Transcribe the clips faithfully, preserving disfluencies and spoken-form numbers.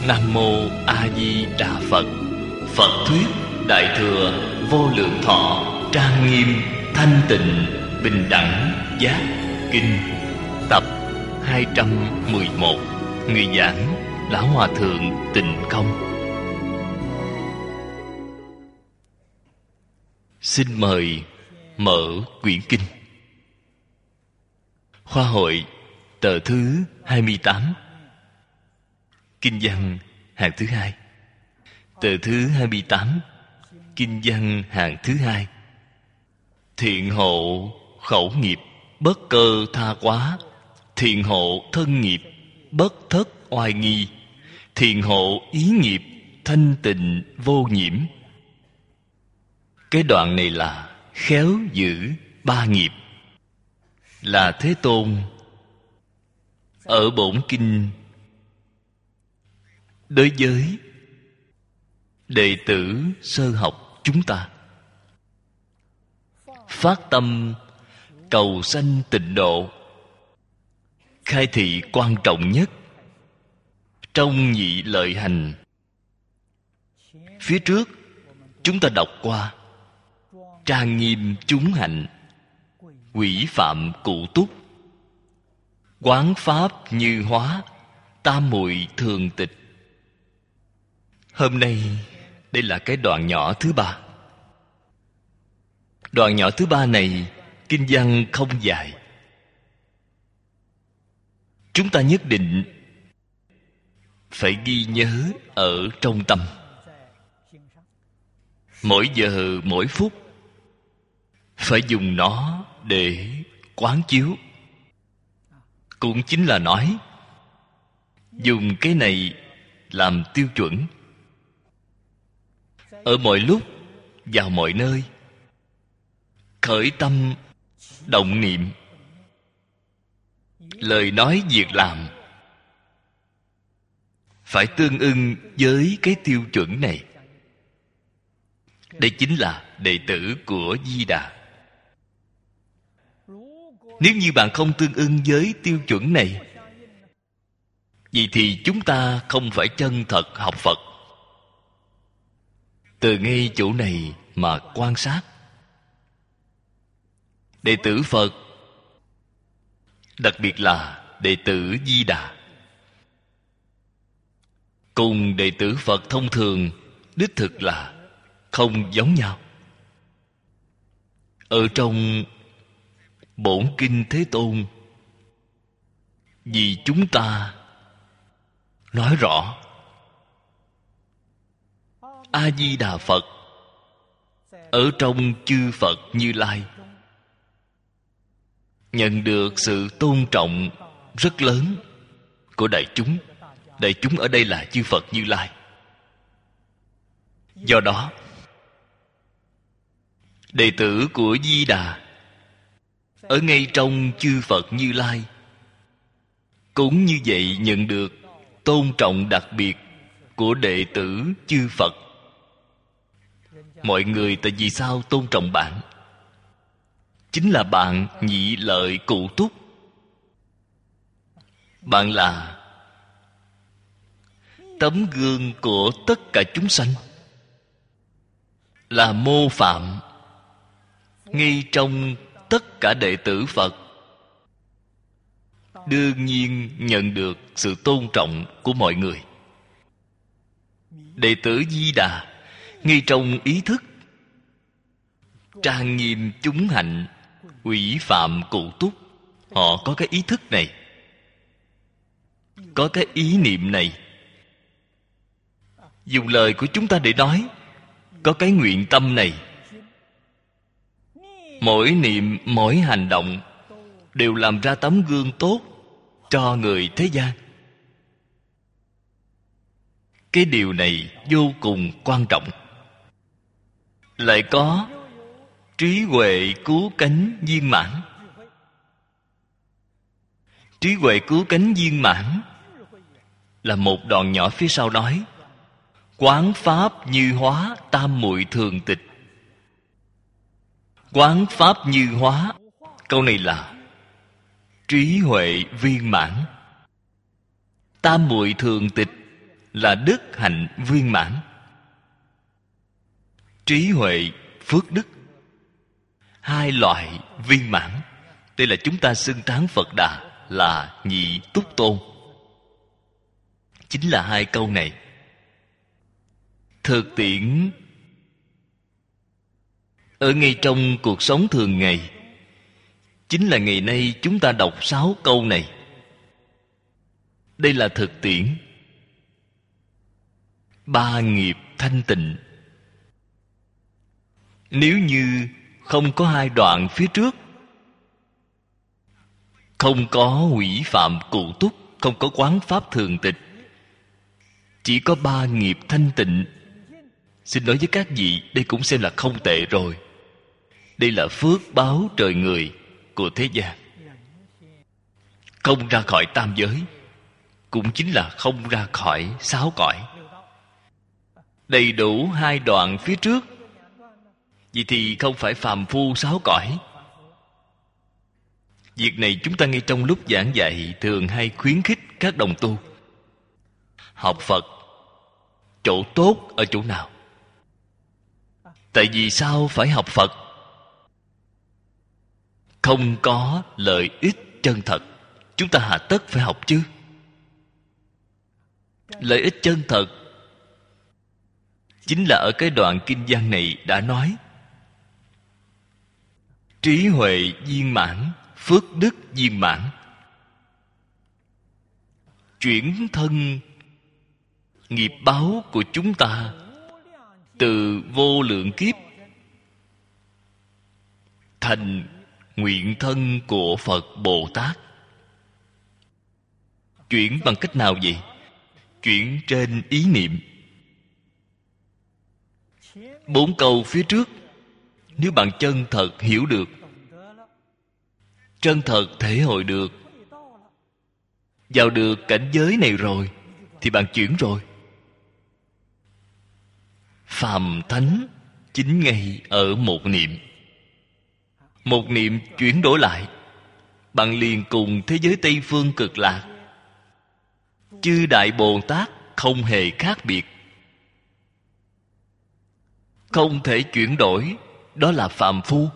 Nam Mô A Di Đà Phật. Phật thuyết Đại Thừa Vô Lượng Thọ Trang Nghiêm Thanh Tịnh Bình Đẳng Giác Kinh, tập hai trăm mười một. Người giảng Lão Hòa Thượng Tịnh Không. Xin mời mở quyển kinh. Khoa hội tờ thứ hai mươi tám, kinh văn hàng thứ hai. Tờ thứ hai mươi tám, kinh văn hàng thứ hai. Thiện hộ khẩu nghiệp, bất cơ tha quá. Thiện hộ thân nghiệp, bất thất oai nghi. Thiện hộ ý nghiệp, thanh tịnh vô nhiễm. Cái đoạn này là khéo giữ ba nghiệp. Là Thế Tôn ở bổn kinh đối với đệ tử sơ học chúng ta phát tâm cầu sanh tịnh độ, khai thị quan trọng nhất trong nhị lợi hành. Phía trước chúng ta đọc qua trang nghiêm chúng hạnh, quỷ phạm cụ túc, quán pháp như hóa, tam muội thường tịch. Hôm nay đây là cái đoạn nhỏ thứ ba. Đoạn nhỏ thứ ba này kinh văn không dài. Chúng ta nhất định phải ghi nhớ ở trong tâm. Mỗi giờ mỗi phút phải dùng nó để quán chiếu. Cũng chính là nói dùng cái này làm tiêu chuẩn. Ở mọi lúc, vào mọi nơi, khởi tâm động niệm, lời nói việc làm phải tương ưng với cái tiêu chuẩn này. Đây chính là đệ tử của Di Đà. Nếu như bạn không tương ưng với tiêu chuẩn này, vậy thì chúng ta không phải chân thật học Phật. Từ ngay chỗ này mà quan sát, đệ tử Phật, đặc biệt là đệ tử Di Đà, cùng đệ tử Phật thông thường đích thực là không giống nhau. Ở trong bổn kinh Thế Tôn, vì chúng ta nói rõ A Di Đà Phật ở trong chư Phật Như Lai nhận được sự tôn trọng rất lớn của đại chúng. Đại chúng ở đây là chư Phật Như Lai. Do đó, đệ tử của Di Đà ở ngay trong chư Phật Như Lai cũng như vậy nhận được tôn trọng đặc biệt của đệ tử chư Phật. Mọi người tại vì sao tôn trọng bạn? Chính là bạn nhị lợi cụ túc. Bạn là tấm gương của tất cả chúng sanh, là mô phạm ngay trong tất cả đệ tử Phật. Đương nhiên nhận được sự tôn trọng của mọi người. Đệ tử Di Đà ngay trong ý thức trang nghiêm chúng hạnh, quỷ phạm cụ túc, họ có cái ý thức này, có cái ý niệm này. Dùng lời của chúng ta để nói, có cái nguyện tâm này. Mỗi niệm, mỗi hành động đều làm ra tấm gương tốt cho người thế gian. Cái điều này vô cùng quan trọng. Lại có trí huệ cứu cánh viên mãn. Trí huệ cứu cánh viên mãn là một đoạn nhỏ phía sau nói quán pháp như hóa, tam muội thường tịch. Quán pháp như hóa, câu này là trí huệ viên mãn. Tam muội thường tịch là đức hạnh viên mãn. Trí huệ, phước đức, hai loại viên mãn. Đây là chúng ta xưng tán Phật Đà là nhị túc tôn. Chính là hai câu này. Thực tiễn ở ngay trong cuộc sống thường ngày, chính là ngày nay chúng ta đọc sáu câu này. Đây là thực tiễn. Ba nghiệp thanh tịnh. Nếu như không có hai đoạn phía trước, không có hủy phạm cụ túc, không có quán pháp thường tịch, chỉ có ba nghiệp thanh tịnh, xin nói với các vị, đây cũng xem là không tệ rồi. Đây là phước báo trời người của thế gian. Không ra khỏi tam giới, cũng chính là không ra khỏi sáu cõi. Đầy đủ hai đoạn phía trước, vậy thì không phải phàm phu sáu cõi. Việc này chúng ta ngay trong lúc giảng dạy thường hay khuyến khích các đồng tu. Học Phật, chỗ tốt ở chỗ nào? Tại vì sao phải học Phật? Không có lợi ích chân thật, chúng ta hà tất phải học chứ? Lợi ích chân thật chính là ở cái đoạn kinh văn này đã nói. Trí huệ viên mãn, phước đức viên mãn. Chuyển thân nghiệp báo của chúng ta từ vô lượng kiếp thành nguyện thân của Phật Bồ Tát. Chuyển bằng cách nào vậy? Chuyển trên ý niệm. Bốn câu phía trước, nếu bạn chân thật hiểu được, chân thật thể hội được, vào được cảnh giới này rồi, thì bạn chuyển rồi. Phàm thánh chính ngay ở một niệm. Một niệm chuyển đổi lại, bạn liền cùng thế giới Tây Phương Cực Lạc, chư Đại Bồ Tát không hề khác biệt. Không thể chuyển đổi, đó là phàm phu.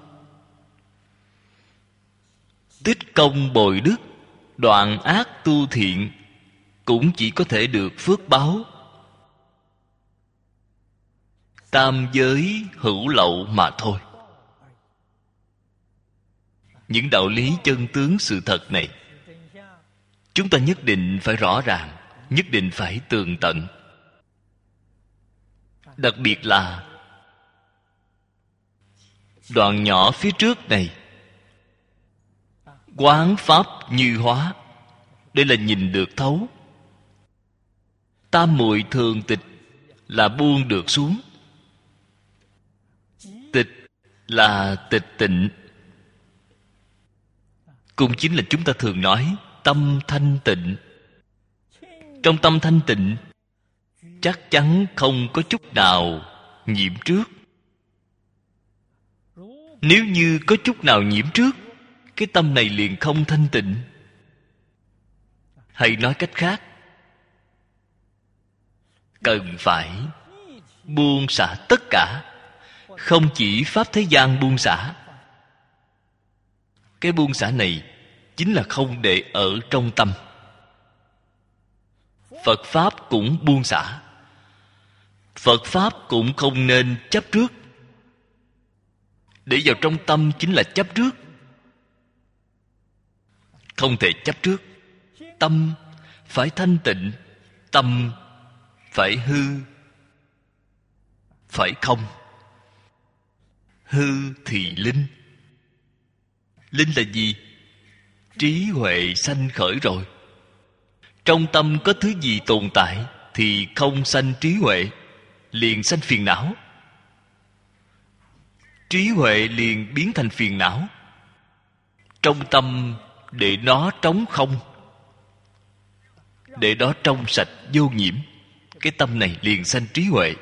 Tích công bồi đức, đoạn ác tu thiện, cũng chỉ có thể được phước báo tam giới hữu lậu mà thôi. Những đạo lý chân tướng sự thật này, chúng ta nhất định phải rõ ràng, nhất định phải tường tận. Đặc biệt là đoạn nhỏ phía trước này, quán pháp như hóa. Đây là nhìn được thấu. Tam muội thường tịch là buông được xuống. Tịch là tịch tịnh, cũng chính là chúng ta thường nói tâm thanh tịnh. Trong tâm thanh tịnh chắc chắn không có chút nào nhiễm trước. Nếu như có chút nào nhiễm trước, cái tâm này liền không thanh tịnh. Hay nói cách khác, cần phải buông xả tất cả. Không chỉ pháp thế gian buông xả. Cái buông xả này chính là không để ở trong tâm. Phật Pháp cũng buông xả. Phật Pháp cũng không nên chấp trước. Để vào trong tâm chính là chấp trước. Không thể chấp trước. Tâm phải thanh tịnh. Tâm phải hư, phải không. Hư thì linh. Linh là gì? Trí huệ sanh khởi rồi. Trong tâm có thứ gì tồn tại thì không sanh trí huệ, liền sanh phiền não. Trí huệ liền biến thành phiền não. Trong tâm để nó trống không, để đó trong sạch vô nhiễm, cái tâm này liền sanh trí huệ.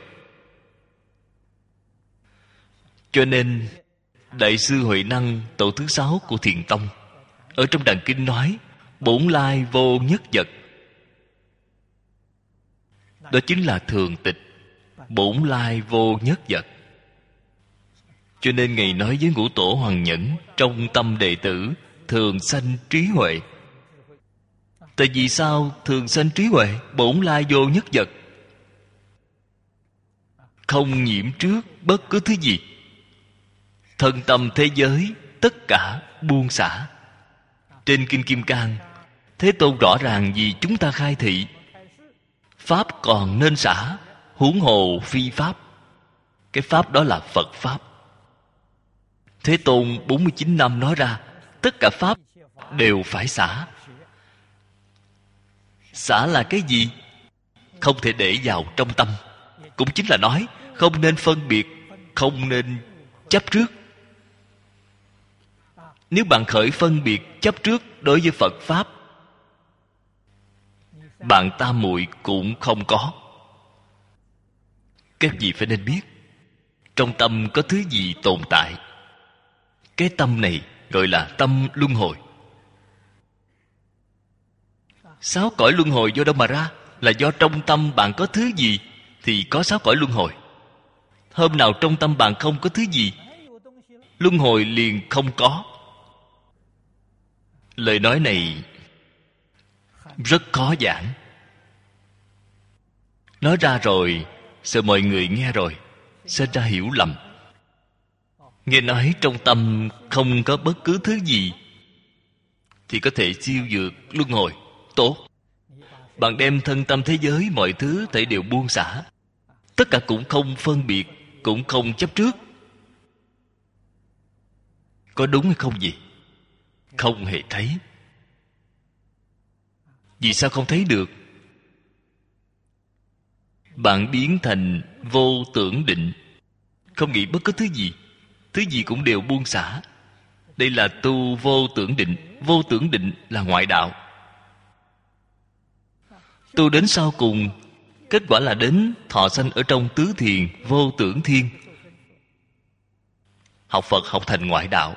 Cho nên Đại sư Huệ Năng tổ thứ sáu của Thiền Tông ở trong đàn kinh nói: bổn lai vô nhất vật. đó chính là thường tịch, bổn lai vô nhất vật. Cho nên Ngài nói với Ngũ Tổ Hoàng Nhẫn: trong tâm đệ tử thường sanh trí huệ. Tại vì sao thường sanh trí huệ? Bổn lai vô nhất vật, không nhiễm trước bất cứ thứ gì. Thân tâm thế giới tất cả buông xả. Trên Kinh Kim Cang, Thế Tôn rõ ràng vì chúng ta khai thị: pháp còn nên xả, huống hồ phi pháp. Cái pháp đó là Phật pháp. Thế Tôn bốn mươi chín năm nói ra, tất cả pháp đều phải xả. Xả là cái gì? Không thể để vào trong tâm. Cũng chính là nói không nên phân biệt, không nên chấp trước. Nếu bạn khởi phân biệt chấp trước đối với Phật pháp, bạn tam muội cũng không có. Các vị phải nên biết, trong tâm có thứ gì tồn tại. Cái tâm này gọi là tâm luân hồi. Sáu cõi luân hồi do đâu mà ra? Là do trong tâm bạn có thứ gì thì có sáu cõi luân hồi. Hôm nào trong tâm bạn không có thứ gì, luân hồi liền không có. Lời nói này rất khó giảng. Nói ra rồi sợ mọi người nghe rồi sẽ ra hiểu lầm. Nghe nói trong tâm không có bất cứ thứ gì thì có thể siêu vượt luân hồi. Tốt. Bạn đem thân tâm thế giới mọi thứ thể đều buông xả, tất cả cũng không phân biệt, cũng không chấp trước. Có đúng hay không gì? Không hề thấy. Vì sao không thấy được? Bạn biến thành vô tưởng định, không nghĩ bất cứ thứ gì, thứ gì cũng đều buông xả. Đây là tu vô tưởng định. Vô tưởng định là ngoại đạo. Tu đến sau cùng, kết quả là đến thọ sanh ở trong tứ thiền vô tưởng thiên. Học Phật học thành ngoại đạo.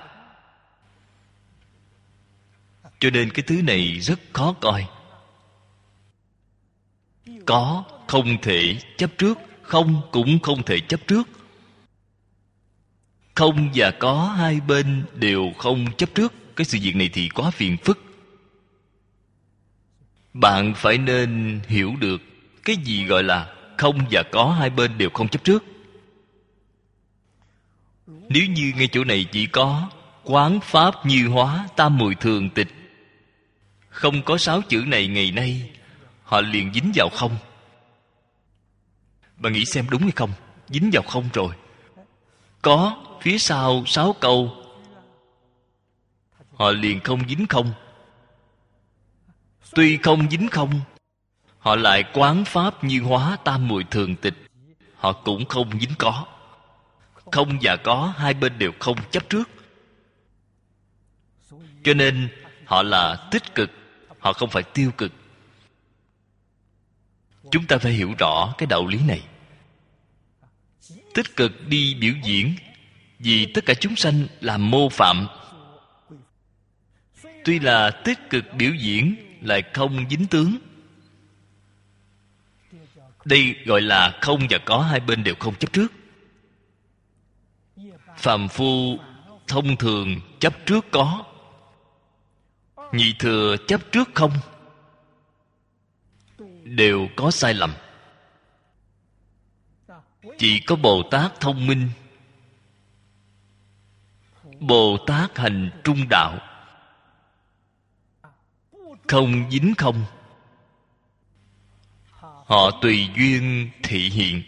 Cho nên cái thứ này rất khó coi. Có không thể chấp trước, không cũng không thể chấp trước. Không và có hai bên đều không chấp trước. Cái sự việc này thì quá phiền phức. Bạn phải nên hiểu được cái gì gọi là không và có hai bên đều không chấp trước. Nếu như ngay chỗ này chỉ có quán pháp như hóa tam muội thường tịch, không có sáu chữ này ngày nay, họ liền dính vào không. Bạn nghĩ xem đúng hay không? Dính vào không rồi. Có phía sau sáu câu, họ liền không dính không. Tuy không dính không, họ lại quán pháp như hóa tam muội thường tịch, họ cũng không dính có. Không và có hai bên đều không chấp trước. Cho nên họ là tích cực, họ không phải tiêu cực. Chúng ta phải hiểu rõ cái đạo lý này. Tích cực đi biểu diễn vì tất cả chúng sanh làm mô phạm. Tuy là tích cực biểu diễn lại không dính tướng. Đây gọi là không và có hai bên đều không chấp trước. Phàm phu thông thường chấp trước có, nhị thừa chấp trước không, đều có sai lầm. Chỉ có Bồ Tát thông minh, Bồ Tát hành trung đạo, không dính không, họ tùy duyên thị hiện,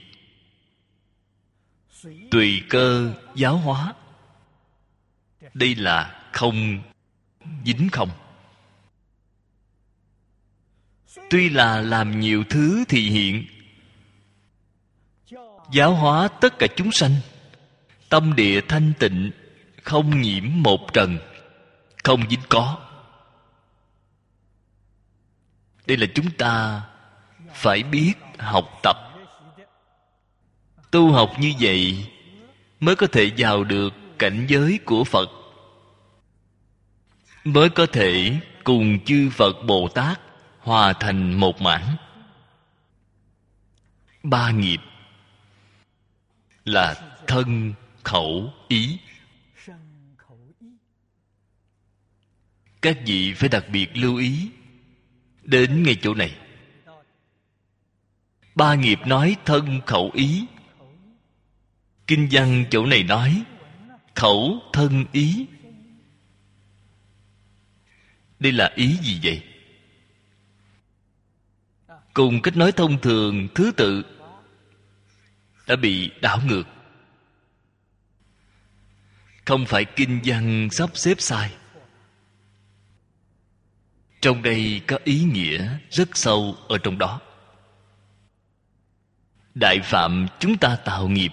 tùy cơ giáo hóa. Đây là không dính không. Tuy là làm nhiều thứ thị hiện, giáo hóa tất cả chúng sanh, tâm địa thanh tịnh, không nhiễm một trần, không dính có. Đây là chúng ta phải biết học tập. Tu học như vậy mới có thể vào được cảnh giới của Phật, mới có thể cùng chư Phật Bồ Tát hòa thành một mảng. ba nghiệp là thân, khẩu, ý. Các vị phải đặc biệt lưu ý đến ngay chỗ này. Ba nghiệp nói thân, khẩu, ý. Kinh văn chỗ này nói khẩu, thân, ý. Đây là ý gì vậy? Cùng cách nói thông thường, thứ tự đã bị đảo ngược. Không phải kinh văn sắp xếp sai. Trong đây có ý nghĩa rất sâu ở trong đó. Đại phạm chúng ta tạo nghiệp,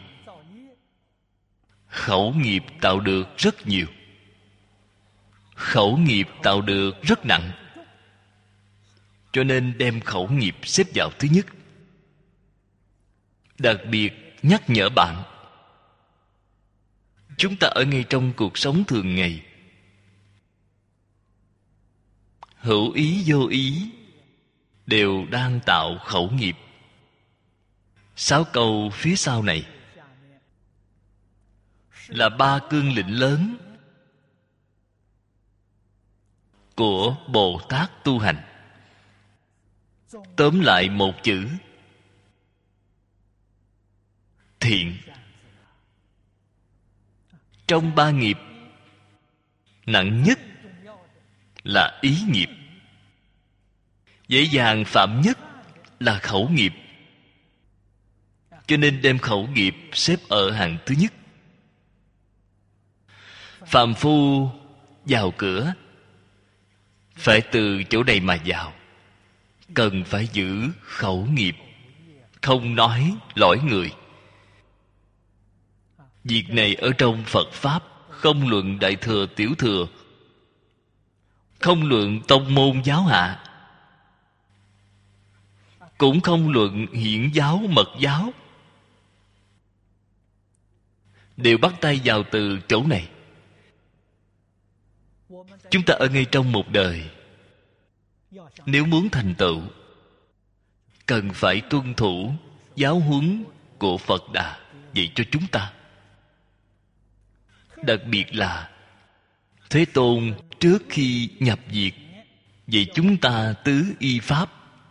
khẩu nghiệp tạo được rất nhiều. Khẩu nghiệp tạo được rất nặng, cho nên đem khẩu nghiệp xếp vào thứ nhất. Đặc biệt nhắc nhở bạn, chúng ta ở ngay trong cuộc sống thường ngày, hữu ý vô ý đều đang tạo khẩu nghiệp. Sáu câu phía sau này là ba cương lĩnh lớn của Bồ Tát tu hành. Tóm lại một chữ: thiện. Trong ba nghiệp, nặng nhất là ý nghiệp, dễ dàng phạm nhất là khẩu nghiệp. Cho nên đem khẩu nghiệp xếp ở hàng thứ nhất. Phàm phu vào cửa phải từ chỗ này mà vào, cần phải giữ khẩu nghiệp, không nói lỗi người. Việc này ở trong Phật Pháp, không luận đại thừa tiểu thừa, không luận tông môn giáo hạ, cũng không luận hiển giáo mật giáo, đều bắt tay vào từ chỗ này. Chúng ta ở ngay trong một đời, nếu muốn thành tựu, cần phải tuân thủ giáo huấn của Phật Đà dạy cho chúng ta. Đặc biệt là Thế Tôn trước khi nhập diệt dạy chúng ta tứ y pháp.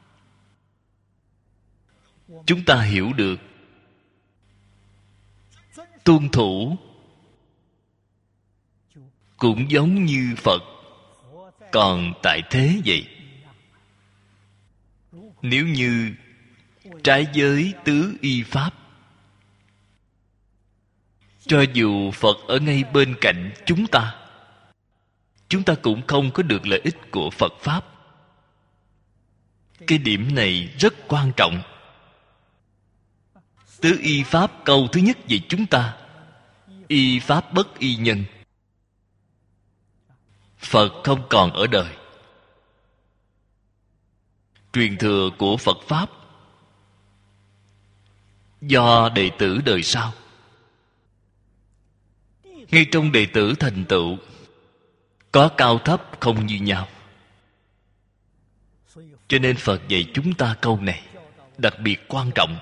Chúng ta hiểu được, tuân thủ cũng giống như Phật còn tại thế vậy. Nếu như trái giới tứ y pháp, cho dù Phật ở ngay bên cạnh chúng ta, chúng ta cũng không có được lợi ích của Phật Pháp. Cái điểm này rất quan trọng. Tứ y pháp câu thứ nhất về chúng ta: y pháp bất y nhân. Phật không còn ở đời, truyền thừa của Phật Pháp do đệ tử đời sau. Ngay trong đệ tử thành tựu có cao thấp không như nhau. Cho nên Phật dạy chúng ta câu này đặc biệt quan trọng.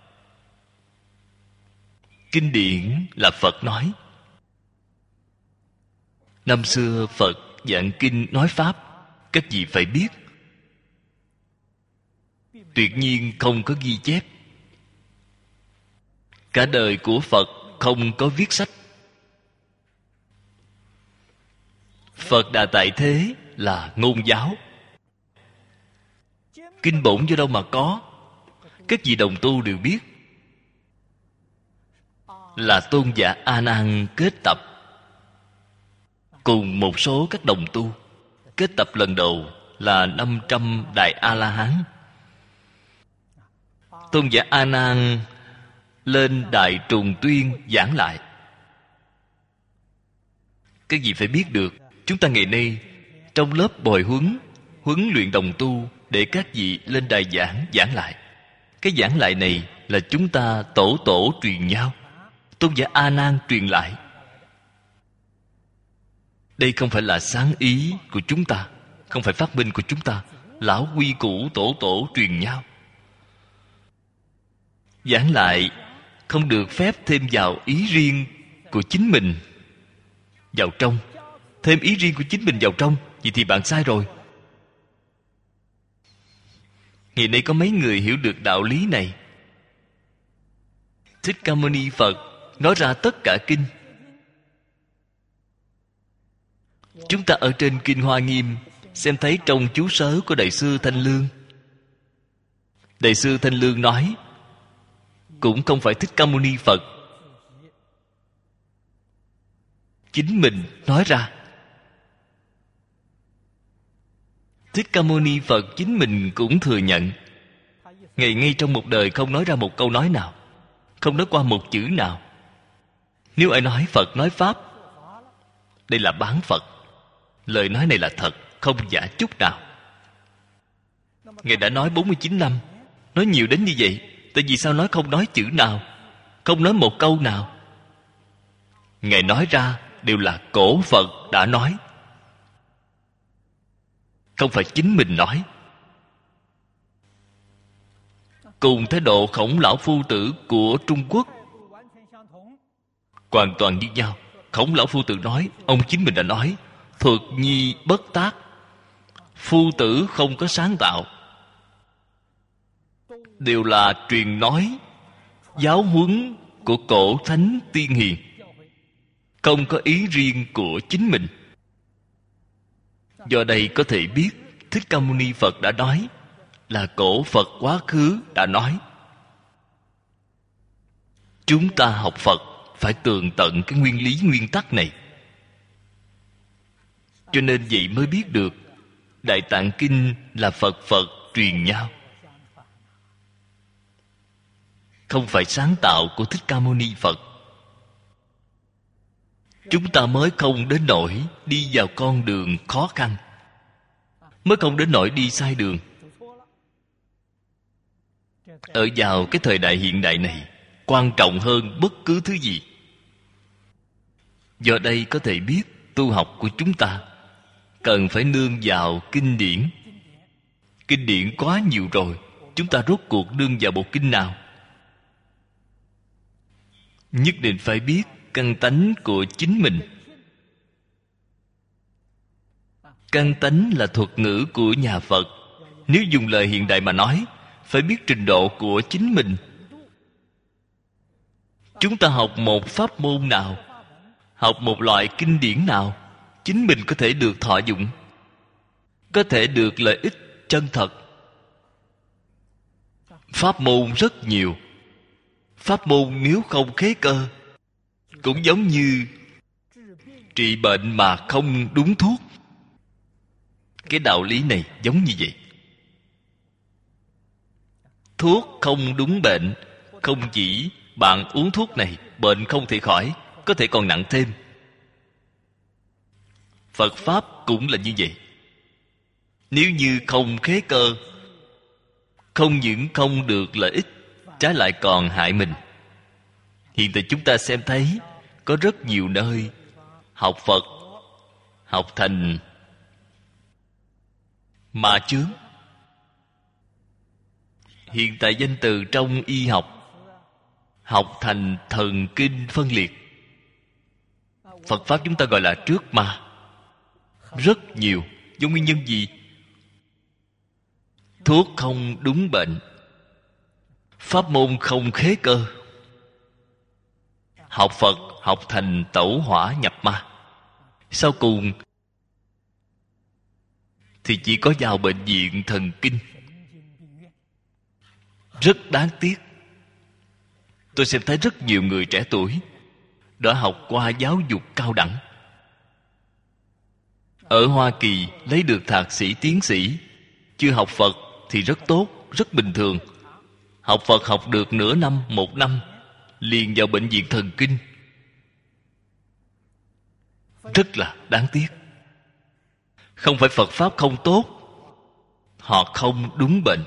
Kinh điển là Phật nói. Năm xưa Phật giảng kinh nói Pháp, các vị phải biết. Tuyệt nhiên không có ghi chép. Cả đời của Phật không có viết sách. Phật Đà tại thế là ngôn giáo. Kinh bổn do đâu mà có? Các vị đồng tu đều biết, là tôn giả A Nan kết tập cùng một số các đồng tu. Kết tập lần đầu là năm trăm đại A-la-hán. Tôn giả A Nan lên Đại Trùng Tuyên giảng lại. Các vị phải biết được, chúng ta ngày nay trong lớp bồi huấn, huấn luyện đồng tu để các vị lên đài giảng, giảng lại. Cái giảng lại này là chúng ta tổ tổ truyền nhau. Tôn giả A Nan truyền lại. Đây không phải là sáng ý của chúng ta, không phải phát minh của chúng ta. Lão quy củ tổ tổ truyền nhau. giảng lại không được phép thêm vào ý riêng của chính mình vào trong. Thêm ý riêng của chính mình vào trong, vậy thì bạn sai rồi. Ngày nay có mấy người hiểu được đạo lý này. Thích Ca Mâu Ni Phật nói ra tất cả kinh. Chúng ta ở trên Kinh Hoa Nghiêm xem thấy trong chú sớ của Đại sư Thanh Lương. Đại sư Thanh Lương nói, cũng không phải Thích Ca Mâu Ni Phật chính mình nói ra. Thích Ca Mâu Ni Phật chính mình cũng thừa nhận, Ngài ngay trong một đời không nói ra một câu nói nào, không nói qua một chữ nào. Nếu ai nói Phật nói Pháp, đây là bán Phật. Lời nói này là thật, không giả chút nào. Ngài đã nói bốn mươi chín năm, nói nhiều đến như vậy, tại vì sao nói không nói chữ nào, không nói một câu nào? Ngài nói ra đều là cổ Phật đã nói, không phải chính mình nói. Cùng thái độ Khổng Lão Phu Tử của Trung Quốc hoàn toàn như nhau. Khổng Lão Phu Tử nói, ông chính mình đã nói, thuật nhi bất tác, Phu tử không có sáng tạo, đều là truyền nói giáo huấn của cổ thánh tiên hiền, không có ý riêng của chính mình. Do đây có thể biết Thích Ca Mâu Ni Phật đã nói là cổ Phật quá khứ đã nói. Chúng ta học Phật phải tường tận cái nguyên lý nguyên tắc này. Cho nên vậy mới biết được Đại Tạng Kinh là Phật Phật truyền nhau, không phải sáng tạo của Thích Ca Mâu Ni Phật. Chúng ta mới không đến nỗi đi vào con đường khó khăn, mới không đến nỗi đi sai đường. Ở vào cái thời đại hiện đại này, quan trọng hơn bất cứ thứ gì. Do đây có thể biết tu học của chúng ta cần phải nương vào kinh điển. Kinh điển quá nhiều rồi, chúng ta rốt cuộc nương vào bộ kinh nào? Nhất định phải biết căn tánh của chính mình. Căn tánh là thuật ngữ của nhà Phật. Nếu dùng lời hiện đại mà nói, phải biết trình độ của chính mình. Chúng ta học một pháp môn nào, học một loại kinh điển nào, chính mình có thể được thọ dụng, có thể được lợi ích chân thật. Pháp môn rất nhiều. Pháp môn nếu không khế cơ, cũng giống như trị bệnh mà không đúng thuốc. Cái đạo lý này giống như vậy. Thuốc không đúng bệnh, không chỉ bạn uống thuốc này bệnh không thể khỏi, có thể còn nặng thêm. Phật Pháp cũng là như vậy. Nếu như không khế cơ, không những không được lợi ích, trái lại còn hại mình. Hiện tại chúng ta xem thấy có rất nhiều nơi học Phật, học thành ma chướng. Hiện tại danh từ trong y học, học thành thần kinh phân liệt. Phật Pháp chúng ta gọi là trước ma. Rất nhiều. Do nguyên nhân gì? Thuốc không đúng bệnh, pháp môn không khế cơ. Học Phật học thành tẩu hỏa nhập ma. Sau cùng thì chỉ có vào bệnh viện thần kinh. Rất đáng tiếc. Tôi xem thấy rất nhiều người trẻ tuổi đã học qua giáo dục cao đẳng, ở Hoa Kỳ lấy được thạc sĩ tiến sĩ, chưa học Phật thì rất tốt, rất bình thường. Học Phật học được nửa năm, một năm, liền vào bệnh viện thần kinh. Rất là đáng tiếc. Không phải Phật Pháp không tốt, họ không đúng bệnh,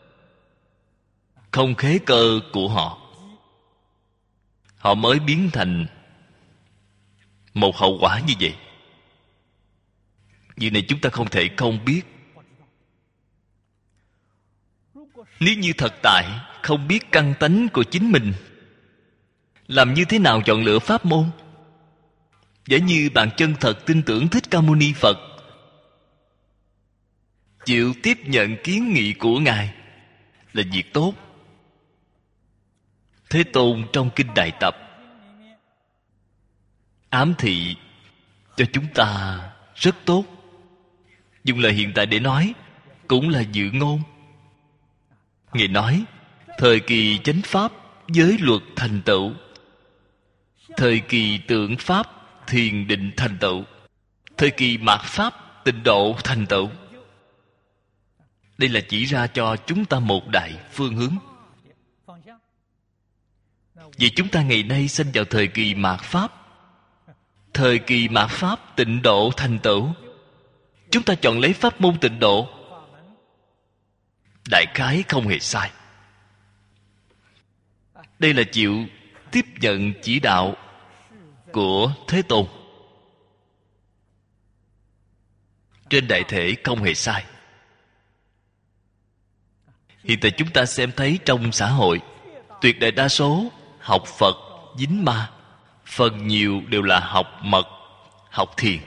không khế cơ của họ, họ mới biến thành một hậu quả như vậy. Việc này chúng ta không thể không biết. Nếu như thật tại không biết căn tánh của chính mình, làm như thế nào chọn lựa pháp môn? Giả như bạn chân thật tin tưởng Thích Ca Mâu Ni Phật, chịu tiếp nhận kiến nghị của Ngài là việc tốt. Thế Tôn trong Kinh Đại Tập ám thị cho chúng ta rất tốt. Dùng lời hiện tại để nói cũng là dự ngôn. Ngài nói thời kỳ chánh pháp giới luật thành tựu, thời kỳ tượng pháp thiền định thành tựu, thời kỳ mạt pháp tịnh độ thành tựu. Đây là chỉ ra cho chúng ta một đại phương hướng. Vì chúng ta ngày nay sinh vào thời kỳ mạt pháp, thời kỳ mạt pháp tịnh độ thành tựu, chúng ta chọn lấy pháp môn tịnh độ, đại khái không hề sai. Đây là chịu tiếp nhận chỉ đạo của Thế Tôn. Trên đại thể không hề sai. Hiện tại chúng ta xem thấy trong xã hội, tuyệt đại đa số học Phật dính ma, phần nhiều đều là học mật, học thiền.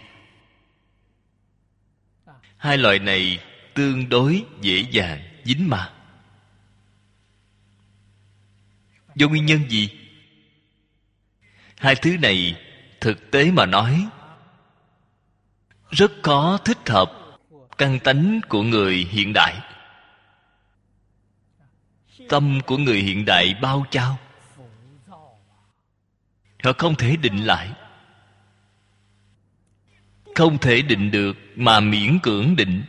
Hai loại này tương đối dễ dàng dính ma. Do nguyên nhân gì? Hai thứ này thực tế mà nói rất khó thích hợp căn tánh của người hiện đại. Tâm của người hiện đại bao trao, họ không thể định lại, không thể định được mà miễn cưỡng định,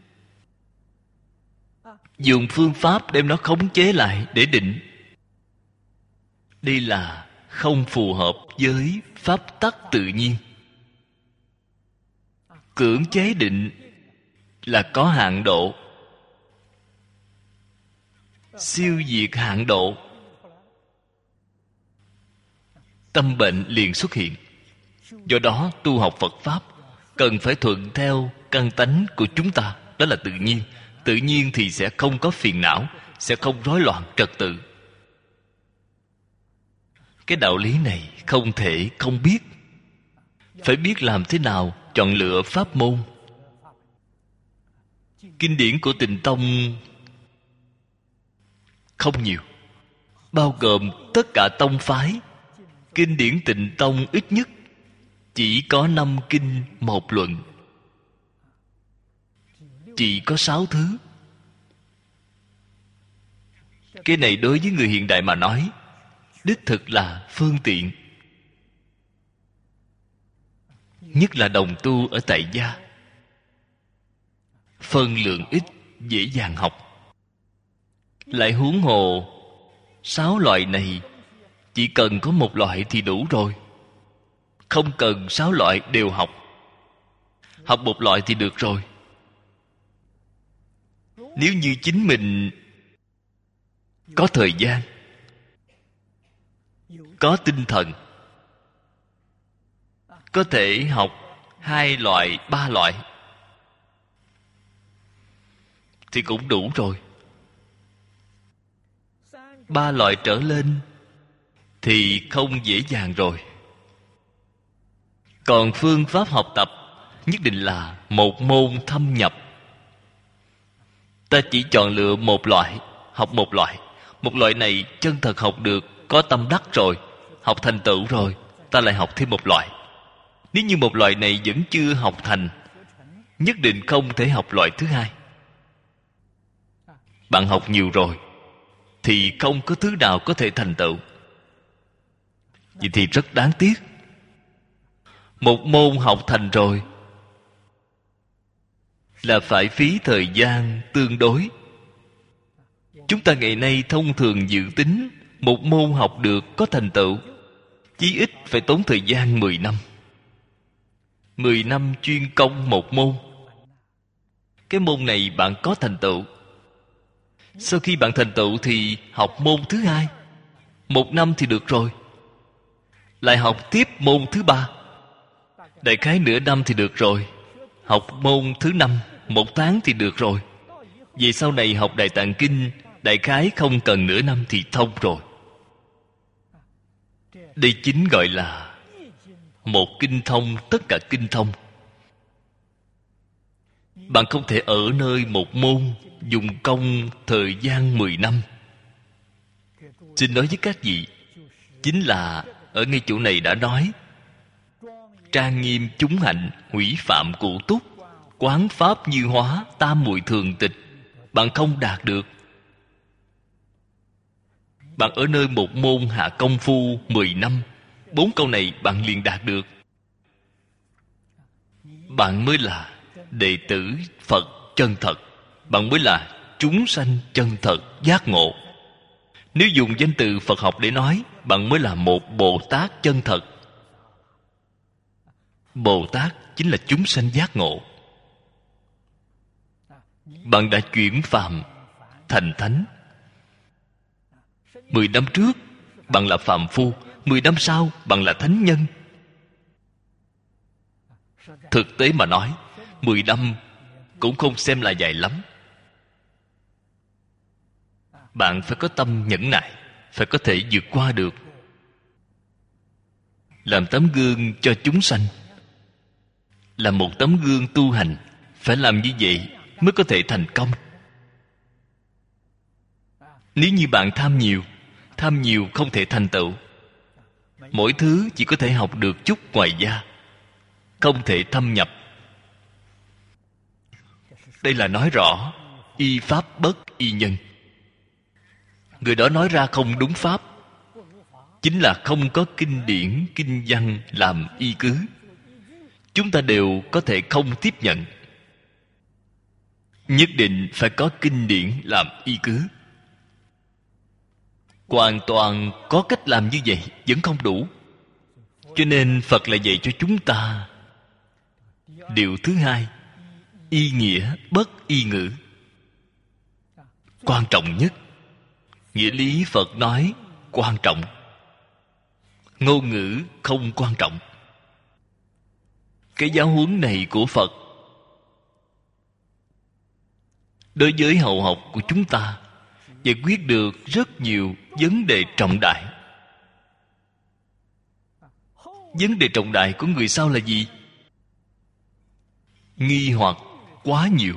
dùng phương pháp đem nó khống chế lại để định. Đây là không phù hợp với pháp tắc tự nhiên. Cưỡng chế định là có hạn độ, siêu diệt hạn độ, tâm bệnh liền xuất hiện. Do đó tu học Phật Pháp cần phải thuận theo căn tánh của chúng ta. Đó là tự nhiên. Tự nhiên thì sẽ không có phiền não, sẽ không rối loạn trật tự. Cái đạo lý này không thể không biết. Phải biết làm thế nào chọn lựa pháp môn. Kinh điển của Tịnh Tông không nhiều, bao gồm tất cả tông phái. Kinh điển Tịnh Tông ít nhất chỉ có năm kinh một luận, chỉ có sáu thứ. Cái này đối với người hiện đại mà nói, đích thực là phương tiện. Nhất là đồng tu ở tại gia, phân lượng ít, dễ dàng học. Lại huống hồ sáu loại này, chỉ cần có một loại thì đủ rồi, không cần sáu loại đều học. Học một loại thì được rồi. Nếu như chính mình có thời gian, có tinh thần, có thể học hai loại, ba loại thì cũng đủ rồi. Ba loại trở lên thì không dễ dàng rồi. Còn phương pháp học tập nhất định là một môn thâm nhập. Ta chỉ chọn lựa một loại, học một loại. Một loại này chân thật học được, có tâm đắc rồi, học thành tựu rồi, ta lại học thêm một loại. Nếu như một loại này vẫn chưa học thành, nhất định không thể học loại thứ hai. Bạn học nhiều rồi thì không có thứ nào có thể thành tựu. Vậy thì rất đáng tiếc. Một môn học thành rồi là phải phí thời gian tương đối. Chúng ta ngày nay thông thường dự tính một môn học được có thành tựu, chí ít phải tốn thời gian mười năm. Mười năm chuyên công một môn. Cái môn này bạn có thành tựu. Sau khi bạn thành tựu thì học môn thứ hai. Một năm thì được rồi. Lại học tiếp môn thứ ba. Đại khái nửa năm thì được rồi. Học môn thứ năm, một tháng thì được rồi. Về sau này học Đại Tạng Kinh, đại khái không cần nửa năm thì thông rồi. Đây chính gọi là một kinh thông tất cả kinh thông. Bạn không thể ở nơi một môn dùng công thời gian mười năm. Xin nói với các vị, chính là ở ngay chỗ này đã nói: trang nghiêm chúng hạnh, hủy phạm cụ túc, quán pháp như hóa, tam muội thường tịch. Bạn không đạt được. Bạn ở nơi một môn hạ công phu mười năm, bốn câu này bạn liền đạt được. Bạn mới là đệ tử Phật chân thật. Bạn mới là chúng sanh chân thật giác ngộ. Nếu dùng danh từ Phật học để nói, bạn mới là một Bồ Tát chân thật. Bồ Tát chính là chúng sanh giác ngộ. Bạn đã chuyển phàm thành thánh. Mười năm trước bạn là phàm phu, mười năm sau bạn là thánh nhân. Thực tế mà nói, mười năm cũng không xem là dài lắm. Bạn phải có tâm nhẫn nại, phải có thể vượt qua được. Làm tấm gương cho chúng sanh, là một tấm gương tu hành. Phải làm như vậy mới có thể thành công. Nếu như bạn tham nhiều, tham nhiều không thể thành tựu. Mỗi thứ chỉ có thể học được chút ngoài da, không thể thâm nhập. Đây là nói rõ y pháp bất y nhân. Người đó nói ra không đúng pháp, chính là không có kinh điển, kinh văn làm y cứ. Chúng ta đều có thể không tiếp nhận. Nhất định phải có kinh điển làm y cứ. Hoàn toàn có cách làm như vậy vẫn không đủ. Cho nên Phật lại dạy cho chúng ta điều thứ hai: y nghĩa bất y ngữ. Quan trọng nhất, nghĩa lý Phật nói quan trọng, ngôn ngữ không quan trọng. Cái giáo huấn này của Phật đối với hậu học của chúng ta giải quyết được rất nhiều vấn đề trọng đại. Vấn đề trọng đại của người sau là gì? Nghi hoặc quá nhiều.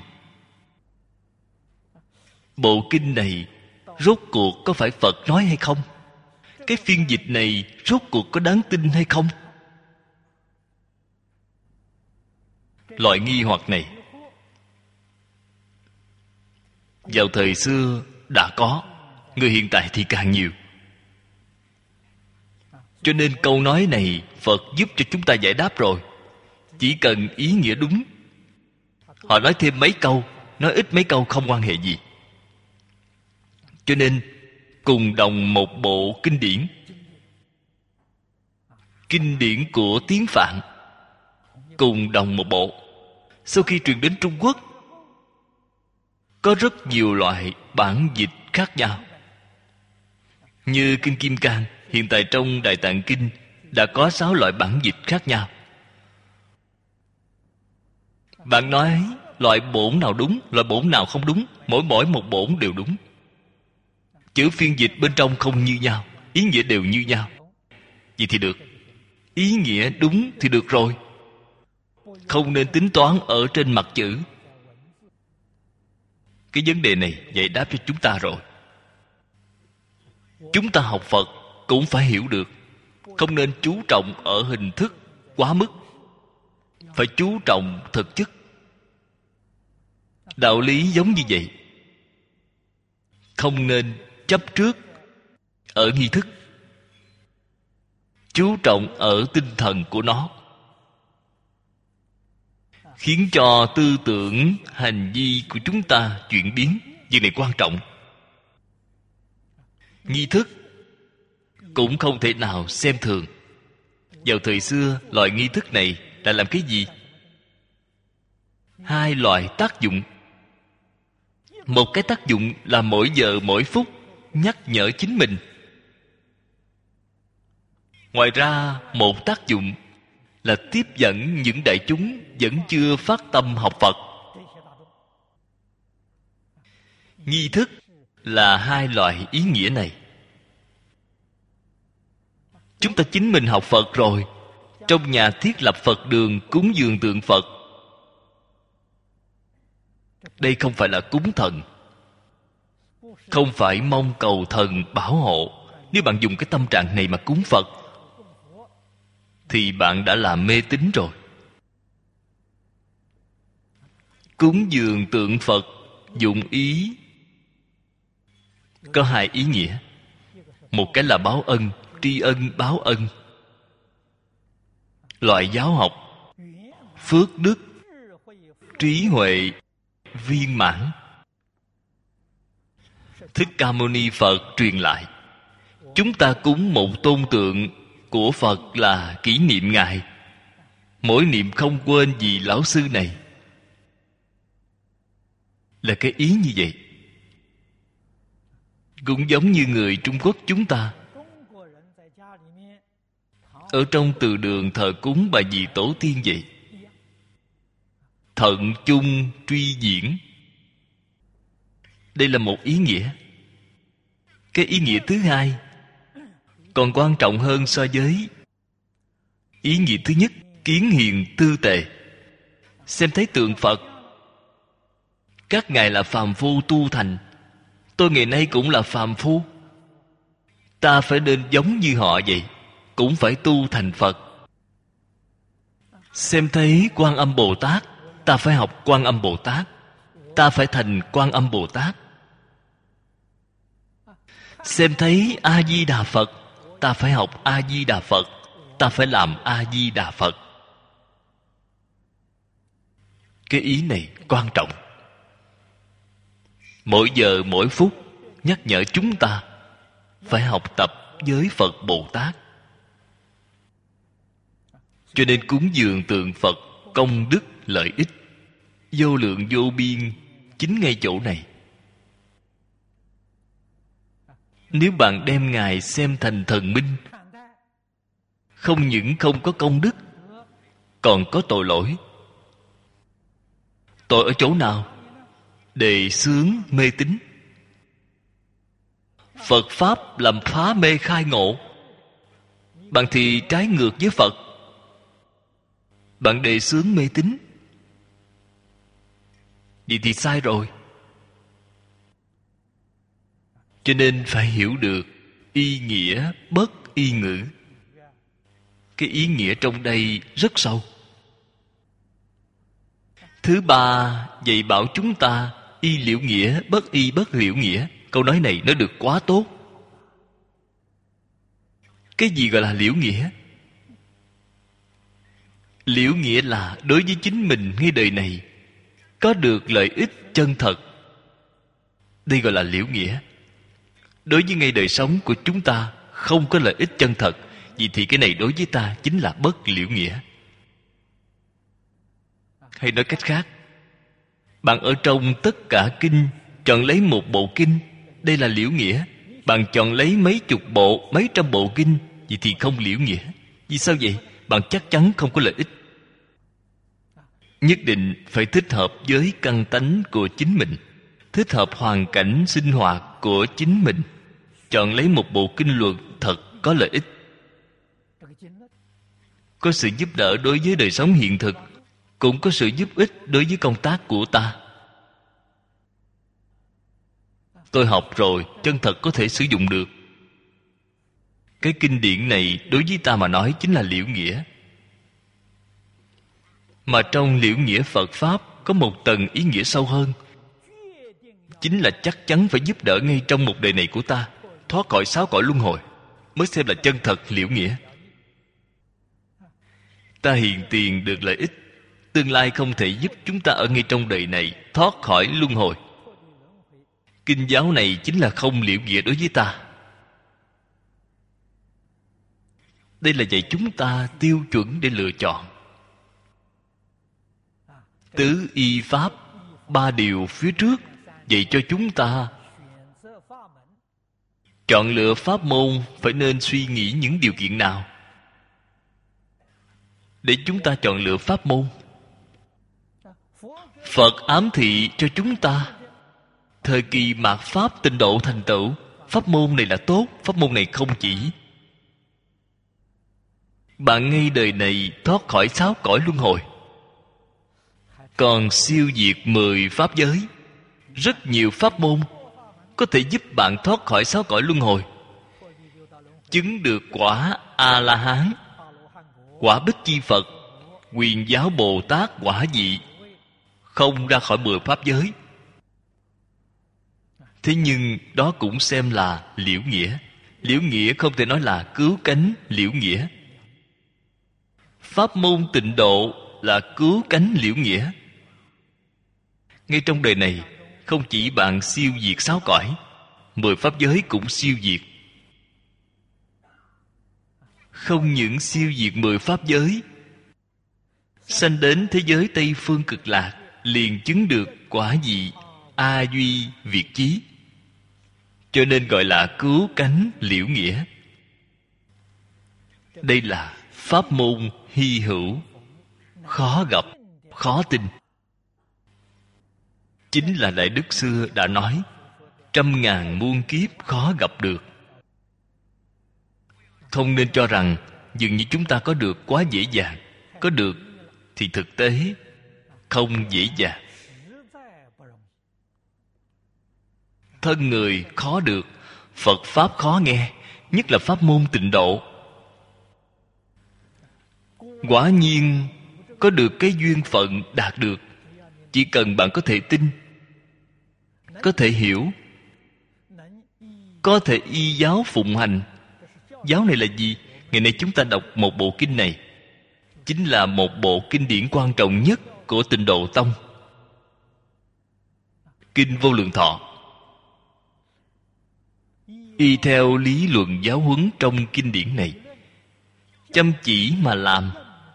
Bộ kinh này rốt cuộc có phải Phật nói hay không? Cái phiên dịch này rốt cuộc có đáng tin hay không? Loại nghi hoặc này vào thời xưa đã có, người hiện tại thì càng nhiều. Cho nên câu nói này Phật giúp cho chúng ta giải đáp rồi. Chỉ cần ý nghĩa đúng. Họ nói thêm mấy câu, nói ít mấy câu không quan hệ gì. Cho nên cùng đồng một bộ kinh điển, kinh điển của tiếng Phạn, cùng đồng một bộ, sau khi truyền đến Trung Quốc, có rất nhiều loại bản dịch khác nhau. Như Kinh Kim Cang, hiện tại trong Đại Tạng Kinh đã có sáu loại bản dịch khác nhau. Bạn nói loại bổn nào đúng, loại bổn nào không đúng, mỗi mỗi một bổn đều đúng. Chữ phiên dịch bên trong không như nhau, ý nghĩa đều như nhau. Vậy thì được. Ý nghĩa đúng thì được rồi. Không nên tính toán ở trên mặt chữ. Cái vấn đề này giải đáp cho chúng ta rồi. Chúng ta học Phật cũng phải hiểu được, không nên chú trọng ở hình thức quá mức, phải chú trọng thực chất. Đạo lý giống như vậy. Không nên chấp trước ở nghi thức, chú trọng ở tinh thần của nó, khiến cho tư tưởng, hành vi của chúng ta chuyển biến. Việc này quan trọng. Nghi thức cũng không thể nào xem thường. Vào thời xưa, loại nghi thức này là làm cái gì? Hai loại tác dụng. Một cái tác dụng là mỗi giờ mỗi phút nhắc nhở chính mình. Ngoài ra, một tác dụng là tiếp dẫn những đại chúng vẫn chưa phát tâm học Phật. nghi thức là hai loại ý nghĩa này. Chúng ta chính mình học Phật rồi, trong nhà thiết lập Phật đường, cúng dường tượng Phật. Đây không phải là cúng thần, không phải mong cầu thần bảo hộ. Nếu bạn dùng cái tâm trạng này mà cúng Phật thì bạn đã làm mê tín rồi. Cúng dường tượng Phật dụng ý có hai ý nghĩa. Một cái là báo ân, tri ân báo ân. Loại giáo học phước đức trí huệ viên mãn, Thích Ca Mâu Ni Phật truyền lại. Chúng ta cúng một tôn tượng của Phật là kỷ niệm Ngài. Mỗi niệm không quên vì lão sư này, là cái ý như vậy. Cũng giống như người Trung Quốc chúng ta, ở trong từ đường thờ cúng bà dì tổ tiên vậy. Thận chung truy diễn, đây là một ý nghĩa. Cái ý nghĩa thứ hai còn quan trọng hơn so với ý nghĩa thứ nhất. Kiến hiền tư tề, xem thấy tượng Phật, các ngài là phàm phu tu thành, tôi ngày nay cũng là phàm phu, ta phải nên giống như họ vậy, cũng phải tu thành Phật. Xem thấy Quan Âm Bồ Tát, ta phải học Quan Âm Bồ Tát, ta phải thành Quan Âm Bồ Tát. Xem thấy A Di Đà Phật, ta phải học A Di Đà Phật, ta phải làm A Di Đà Phật. Cái ý này quan trọng. Mỗi giờ mỗi phút nhắc nhở chúng ta phải học tập với Phật Bồ Tát. Cho nên cúng dường tượng Phật công đức lợi ích vô lượng vô biên chính ngay chỗ này. Nếu bạn đem Ngài xem thành thần minh, không những không có công đức, còn có tội lỗi. Tội ở chỗ nào? Đề xướng mê tín. Phật Pháp làm phá mê khai ngộ. Bạn thì trái ngược với Phật. Bạn đề xướng mê tín, vậy thì sai rồi. Cho nên phải hiểu được y nghĩa bất y ngữ. Cái ý nghĩa trong đây rất sâu. Thứ ba, dạy bảo chúng ta y liễu nghĩa bất y bất liễu nghĩa. Câu nói này nó được quá tốt. Cái gì gọi là liễu nghĩa? Liễu nghĩa là đối với chính mình ngay đời này có được lợi ích chân thật. Đây gọi là liễu nghĩa. Đối với ngay đời sống của chúng ta không có lợi ích chân thật, vì thì cái này đối với ta chính là bất liễu nghĩa. Hay nói cách khác, bạn ở trong tất cả kinh chọn lấy một bộ kinh, đây là liễu nghĩa. Bạn chọn lấy mấy chục bộ, mấy trăm bộ kinh, vậy thì không liễu nghĩa. Vì sao vậy? Bạn chắc chắn không có lợi ích. Nhất định phải thích hợp với căn tánh của chính mình, thích hợp hoàn cảnh sinh hoạt của chính mình. Chọn lấy một bộ kinh luận thật có lợi ích, có sự giúp đỡ đối với đời sống hiện thực, cũng có sự giúp ích đối với công tác của ta. Tôi học rồi, chân thật có thể sử dụng được. Cái kinh điển này đối với ta mà nói chính là liễu nghĩa. Mà trong liễu nghĩa Phật Pháp có một tầng ý nghĩa sâu hơn, chính là chắc chắn phải giúp đỡ ngay trong một đời này của ta thoát khỏi sáu cõi luân hồi, mới xem là chân thật liễu nghĩa. Ta hiện tiền được lợi ích, tương lai không thể giúp chúng ta ở ngay trong đời này thoát khỏi luân hồi. Kinh giáo này chính là không liễu nghĩa đối với ta. Đây là dạy chúng ta tiêu chuẩn để lựa chọn. Tứ y pháp, ba điều phía trước dạy cho chúng ta chọn lựa pháp môn phải nên suy nghĩ những điều kiện nào để chúng ta chọn lựa pháp môn. Phật ám thị cho chúng ta Thời kỳ mạt Pháp tịnh độ thành tựu, pháp môn này là tốt. Pháp môn này không chỉ bạn ngay đời này thoát khỏi sáu cõi luân hồi, còn siêu diệt mười pháp giới. Rất nhiều pháp môn có thể giúp bạn thoát khỏi sáu cõi luân hồi, chứng được quả A-la-hán, quả Bích Chi Phật, Quyền Giáo Bồ Tát quả vị, không ra khỏi mười pháp giới. Thế nhưng đó cũng xem là liễu nghĩa. Liễu nghĩa không thể nói là cứu cánh liễu nghĩa. Pháp môn tịnh độ là cứu cánh liễu nghĩa. Ngay trong đời này, không chỉ bạn siêu diệt sáu cõi, mười pháp giới cũng siêu diệt. Không những siêu diệt mười pháp giới, sanh đến thế giới Tây Phương Cực Lạc, liền chứng được quả vị A Duy Việt Chí. Cho nên gọi là cứu cánh liễu nghĩa. Đây là pháp môn hy hữu, khó gặp, khó tin. Chính là Đại Đức xưa đã nói, trăm ngàn muôn kiếp khó gặp được. Không nên cho rằng dường như chúng ta có được quá dễ dàng. Có được thì thực tế không dễ dàng. Thân người khó được, Phật Pháp khó nghe, nhất là pháp môn tịnh độ. Quả nhiên có được cái duyên phận đạt được. Chỉ cần bạn có thể tin, có thể hiểu, có thể y giáo phụng hành. Giáo này là gì? Ngày nay chúng ta đọc một bộ kinh này, chính là một bộ kinh điển quan trọng nhất của Tịnh Độ Tông, Kinh Vô Lượng Thọ. Y theo lý luận giáo huấn trong kinh điển này, chăm chỉ mà làm,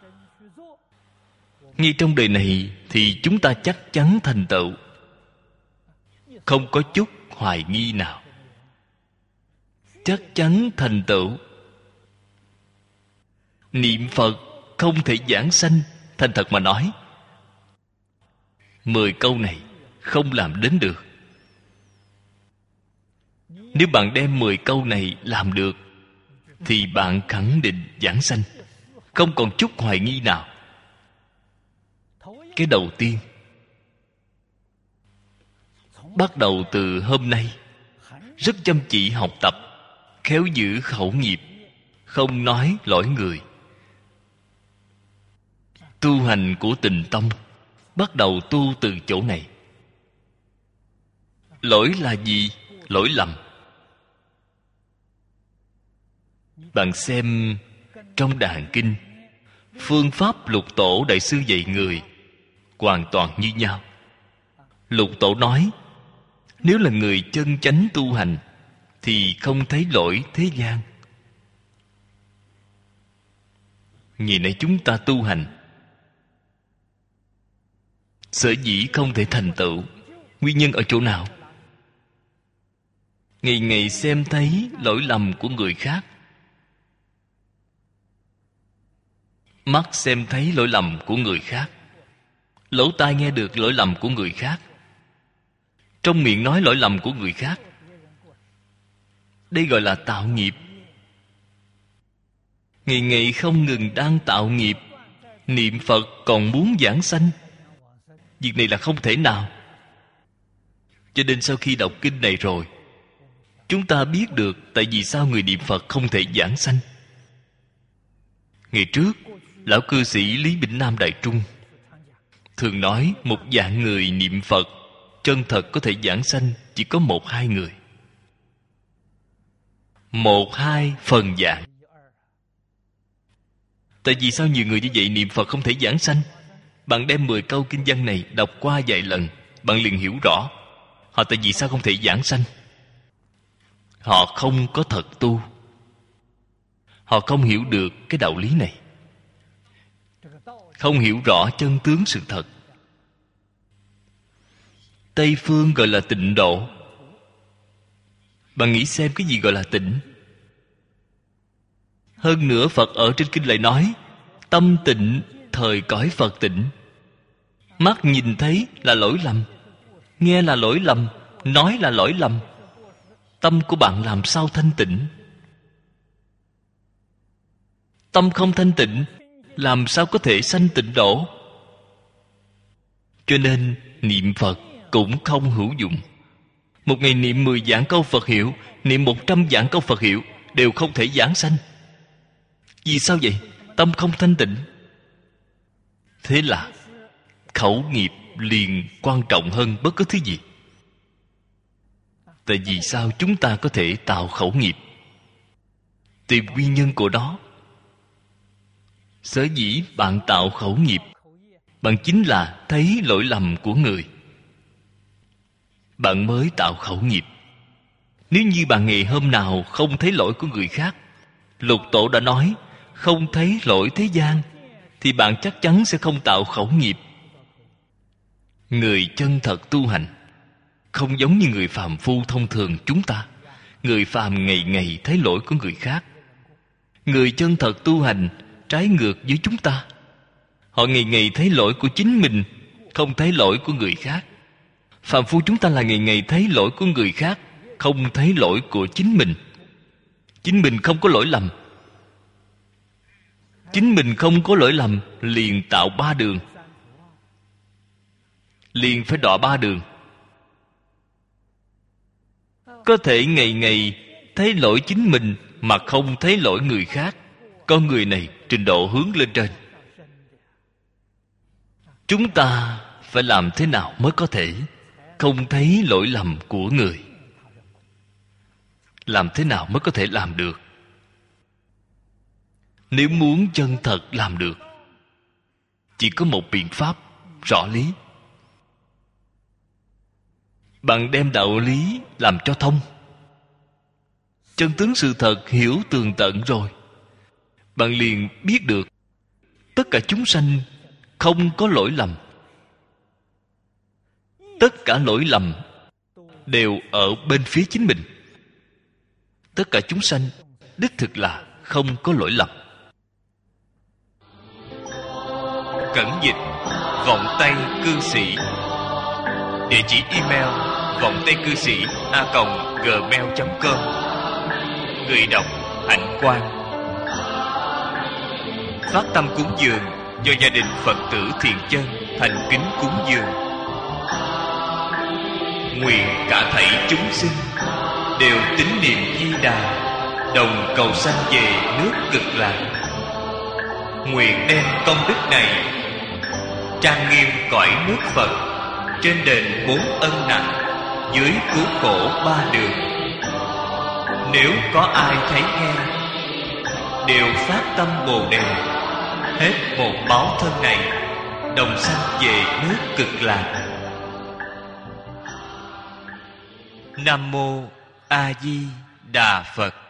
ngay trong đời này thì chúng ta chắc chắn thành tựu, không có chút hoài nghi nào. Chắc chắn thành tựu. Niệm Phật không thể giảng sanh. Thành thật mà nói, mười câu này không làm đến được. Nếu bạn đem mười câu này làm được, thì bạn khẳng định giảng sanh, không còn chút hoài nghi nào. Cái đầu tiên, bắt đầu từ hôm nay, rất chăm chỉ học tập, khéo giữ khẩu nghiệp, không nói lỗi người. Tu hành của Tịnh Tông bắt đầu tu từ chỗ này. Lỗi là gì? Lỗi lầm. Bạn xem trong Đàn Kinh, phương pháp Lục Tổ Đại Sư dạy người hoàn toàn như nhau. Lục Tổ nói, nếu là người chân chánh tu hành thì không thấy lỗi thế gian. Ngày nay chúng ta tu hành, sở dĩ không thể thành tựu, nguyên nhân ở chỗ nào? Ngày ngày xem thấy lỗi lầm của người khác. Mắt xem thấy lỗi lầm của người khác, lỗ tai nghe được lỗi lầm của người khác, trong miệng nói lỗi lầm của người khác. Đây gọi là tạo nghiệp. Ngày ngày không ngừng đang tạo nghiệp. Niệm Phật còn muốn giảng sanh, việc này là không thể nào. Cho nên sau khi đọc kinh này rồi, chúng ta biết được tại vì sao người niệm Phật không thể giảng sanh. Ngày trước, lão cư sĩ Lý Bỉnh Nam Đại Trung thường nói, một vạn người niệm Phật chân thật có thể giảng sanh chỉ có một hai người. Một hai phần vạn. Tại vì sao nhiều người như vậy niệm Phật không thể giảng sanh? Bạn đem mười câu kinh văn này đọc qua vài lần, bạn liền hiểu rõ họ tại vì sao không thể giảng sanh. Họ không có thật tu, họ không hiểu được cái đạo lý này, không hiểu rõ chân tướng sự thật. Tây phương gọi là tịnh độ. Bạn nghĩ xem cái gì gọi là tịnh? Hơn nữa Phật ở trên kinh lại nói, tâm tịnh thời cõi Phật tịnh. Mắt nhìn thấy là lỗi lầm, nghe là lỗi lầm, nói là lỗi lầm. Tâm của bạn làm sao thanh tịnh? Tâm không thanh tịnh, làm sao có thể sanh tịnh độ? Cho nên niệm Phật cũng không hữu dụng. Một ngày niệm mười vạn câu Phật hiệu, niệm một trăm vạn câu Phật hiệu, đều không thể giảng sanh. Vì sao vậy? Tâm không thanh tịnh. Thế là khẩu nghiệp liền quan trọng hơn bất cứ thứ gì. Tại vì sao chúng ta có thể tạo khẩu nghiệp? Tìm nguyên nhân của đó. Sở dĩ bạn tạo khẩu nghiệp, bạn chính là thấy lỗi lầm của người, bạn mới tạo khẩu nghiệp. Nếu như bạn ngày hôm nào không thấy lỗi của người khác, Lục Tổ đã nói không thấy lỗi thế gian, thì bạn chắc chắn sẽ không tạo khẩu nghiệp. Người chân thật tu hành không giống như người phàm phu thông thường chúng ta. Người phàm ngày ngày thấy lỗi của người khác. Người chân thật tu hành trái ngược với chúng ta. Họ ngày ngày thấy lỗi của chính mình, không thấy lỗi của người khác. Phàm phu chúng ta là ngày ngày thấy lỗi của người khác, không thấy lỗi của chính mình. Chính mình không có lỗi lầm. Chính mình không có lỗi lầm, liền tạo ba đường, liền phải đọa ba đường. Có thể ngày ngày thấy lỗi chính mình mà không thấy lỗi người khác. Con người này trình độ hướng lên trên. Chúng ta phải làm thế nào mới có thể không thấy lỗi lầm của người? Làm thế nào mới có thể làm được? Nếu muốn chân thật làm được, chỉ có một biện pháp rõ lý. Bạn đem đạo lý làm cho thông. Chân tướng sự thật hiểu tường tận rồi, bạn liền biết được tất cả chúng sanh không có lỗi lầm. Tất cả lỗi lầm đều ở bên phía chính mình. Tất cả chúng sanh đích thực là không có lỗi lầm. Cẩn dịch Vọng Tây Cư Sĩ. Địa chỉ email vọng tây cư sĩ a còng gmail chấm com. Người đọc Hạnh Quang. Phát tâm cúng dường do gia đình Phật tử Thiện Chân thành kính cúng dường. Nguyện cả thảy chúng sinh đều tín niệm Di Đà, đồng cầu sanh về nước Cực Lạc. Nguyện đem công đức này trang nghiêm cõi nước Phật, trên đền bốn ân nặng, dưới cứu khổ ba đường. Nếu có ai thấy nghe, đều phát tâm Bồ Đề, hết một báo thân này, đồng sanh về nước Cực Lạc. Nam Mô A Di Đà Phật.